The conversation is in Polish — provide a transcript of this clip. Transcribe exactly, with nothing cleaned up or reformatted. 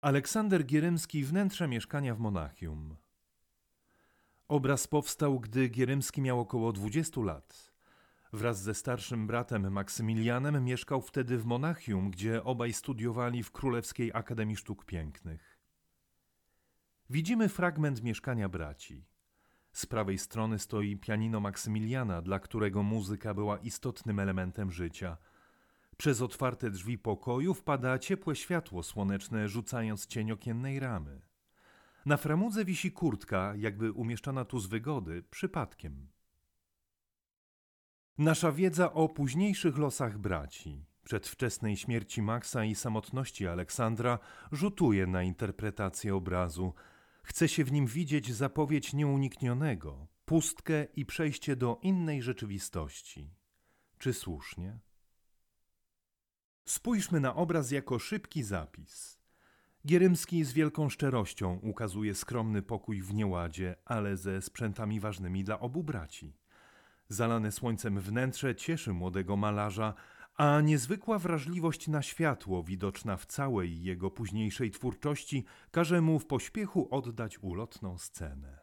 Aleksander Gierymski Wnętrze mieszkania w Monachium. Obraz powstał, gdy Gierymski miał około dwudziestu lat. Wraz ze starszym bratem Maksymilianem mieszkał wtedy w Monachium, gdzie obaj studiowali w Królewskiej Akademii Sztuk Pięknych. Widzimy fragment mieszkania braci. Z prawej strony stoi pianino Maksymiliana, dla którego muzyka była istotnym elementem życia. Przez otwarte drzwi pokoju wpada ciepłe światło słoneczne, rzucając cień okiennej ramy. Na framudze wisi kurtka, jakby umieszczona tu z wygody, przypadkiem. Nasza wiedza o późniejszych losach braci, przedwczesnej śmierci Maksa i samotności Aleksandra rzutuje na interpretację obrazu. Chce się w nim widzieć zapowiedź nieuniknionego, pustkę i przejście do innej rzeczywistości. Czy słusznie? Spójrzmy na obraz jako szybki zapis. Gierymski z wielką szczerością ukazuje skromny pokój w nieładzie, ale ze sprzętami ważnymi dla obu braci. Zalane słońcem wnętrze cieszy młodego malarza, a niezwykła wrażliwość na światło, widoczna w całej jego późniejszej twórczości, każe mu w pośpiechu oddać ulotną scenę.